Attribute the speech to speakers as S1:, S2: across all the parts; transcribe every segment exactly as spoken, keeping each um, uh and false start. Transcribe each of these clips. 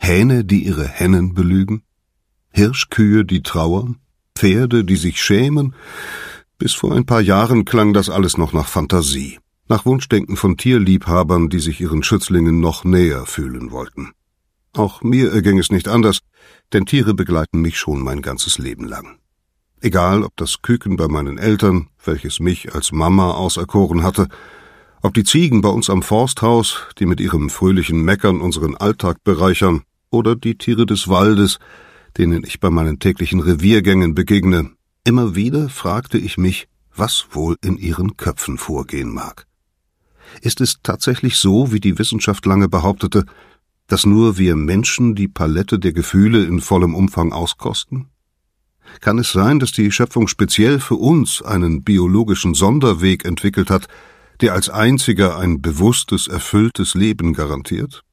S1: Hähne, die ihre Hennen belügen, Hirschkühe, die trauern, Pferde, die sich schämen. Bis vor ein paar Jahren klang das alles noch nach Fantasie, nach Wunschdenken von Tierliebhabern, die sich ihren Schützlingen noch näher fühlen wollten. Auch mir erging es nicht anders, denn Tiere begleiten mich schon mein ganzes Leben lang. Egal, ob das Küken bei meinen Eltern, welches mich als Mama auserkoren hatte, ob die Ziegen bei uns am Forsthaus, die mit ihrem fröhlichen Meckern unseren Alltag bereichern, oder die Tiere des Waldes, denen ich bei meinen täglichen Reviergängen begegne, immer wieder fragte ich mich, was wohl in ihren Köpfen vorgehen mag. Ist es tatsächlich so, wie die Wissenschaft lange behauptete, dass nur wir Menschen die Palette der Gefühle in vollem Umfang auskosten? Kann es sein, dass die Schöpfung speziell für uns einen biologischen Sonderweg entwickelt hat, der als einziger ein bewusstes, erfülltes Leben garantiert?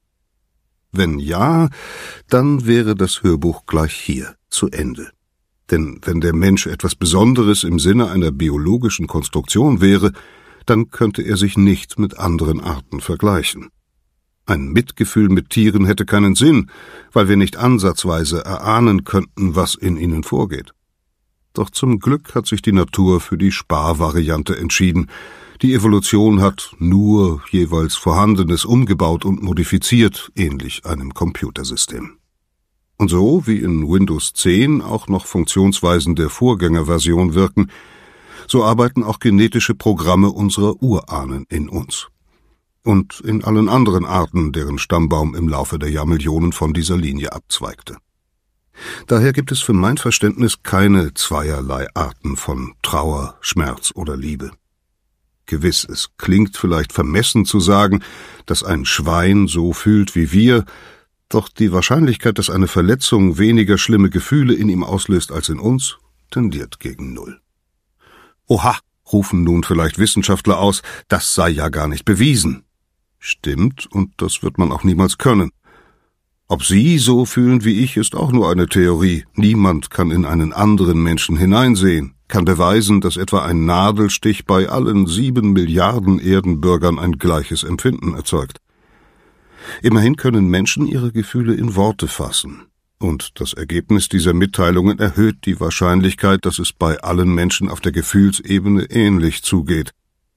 S1: Wenn ja, dann wäre das Hörbuch gleich hier zu Ende. Denn wenn der Mensch etwas Besonderes im Sinne einer biologischen Konstruktion wäre, dann könnte er sich nicht mit anderen Arten vergleichen. Ein Mitgefühl mit Tieren hätte keinen Sinn, weil wir nicht ansatzweise erahnen könnten, was in ihnen vorgeht. Doch zum Glück hat sich die Natur für die Sparvariante entschieden. Die Evolution hat nur jeweils Vorhandenes umgebaut und modifiziert, ähnlich einem Computersystem. Und so, wie in Windows zehn auch noch Funktionsweisen der Vorgängerversion wirken, so arbeiten auch genetische Programme unserer Urahnen in uns. Und in allen anderen Arten, deren Stammbaum im Laufe der Jahrmillionen von dieser Linie abzweigte. Daher gibt es für mein Verständnis keine zweierlei Arten von Trauer, Schmerz oder Liebe. Gewiss, es klingt vielleicht vermessen zu sagen, dass ein Schwein so fühlt wie wir, doch die Wahrscheinlichkeit, dass eine Verletzung weniger schlimme Gefühle in ihm auslöst als in uns, tendiert gegen Null. Oha, rufen nun vielleicht Wissenschaftler aus, das sei ja gar nicht bewiesen. Stimmt, und das wird man auch niemals können. Ob Sie so fühlen wie ich, ist auch nur eine Theorie. Niemand kann in einen anderen Menschen hineinsehen, kann beweisen, dass etwa ein Nadelstich bei allen sieben Milliarden Erdenbürgern ein gleiches Empfinden erzeugt. Immerhin können Menschen ihre Gefühle in Worte fassen. Und das Ergebnis dieser Mitteilungen erhöht die Wahrscheinlichkeit, dass es bei allen Menschen auf der Gefühlsebene ähnlich zugeht.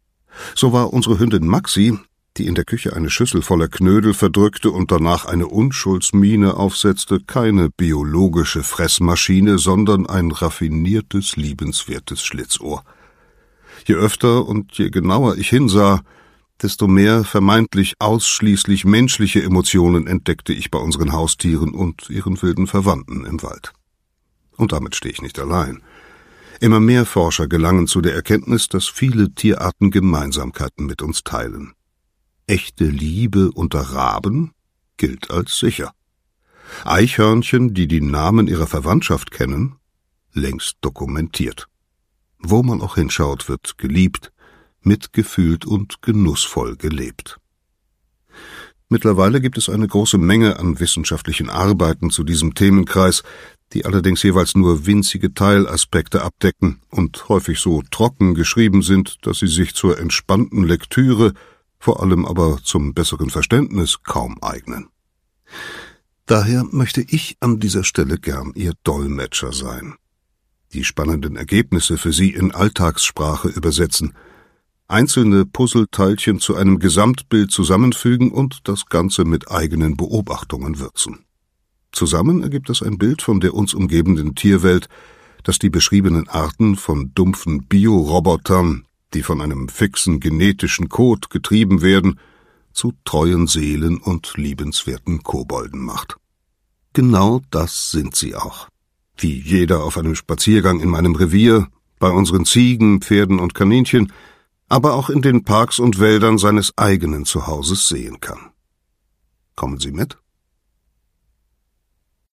S1: So war unsere Hündin Maxi, die in der Küche eine Schüssel voller Knödel verdrückte und danach eine Unschuldsmiene aufsetzte, keine biologische Fressmaschine, sondern ein raffiniertes, liebenswertes Schlitzohr. Je öfter und je genauer ich hinsah, desto mehr vermeintlich ausschließlich menschliche Emotionen entdeckte ich bei unseren Haustieren und ihren wilden Verwandten im Wald. Und damit stehe ich nicht allein. Immer mehr Forscher gelangen zu der Erkenntnis, dass viele Tierarten Gemeinsamkeiten mit uns teilen. Echte Liebe unter Raben gilt als sicher. Eichhörnchen, die die Namen ihrer Verwandtschaft kennen, längst dokumentiert. Wo man auch hinschaut, wird geliebt, mitgefühlt und genussvoll gelebt. Mittlerweile gibt es eine große Menge an wissenschaftlichen Arbeiten zu diesem Themenkreis, die allerdings jeweils nur winzige Teilaspekte abdecken und häufig so trocken geschrieben sind, dass sie sich zur entspannten Lektüre, vor allem aber zum besseren Verständnis kaum eignen. Daher möchte ich an dieser Stelle gern Ihr Dolmetscher sein, die spannenden Ergebnisse für Sie in Alltagssprache übersetzen, einzelne Puzzleteilchen zu einem Gesamtbild zusammenfügen und das Ganze mit eigenen Beobachtungen würzen. Zusammen ergibt es ein Bild von der uns umgebenden Tierwelt, das die beschriebenen Arten von dumpfen Biorobotern, die von einem fixen genetischen Code getrieben werden, zu treuen Seelen und liebenswerten Kobolden macht. Genau das sind sie auch. Wie jeder auf einem Spaziergang in meinem Revier, bei unseren Ziegen, Pferden und Kaninchen, aber auch in den Parks und Wäldern seines eigenen Zuhauses sehen kann. Kommen Sie mit?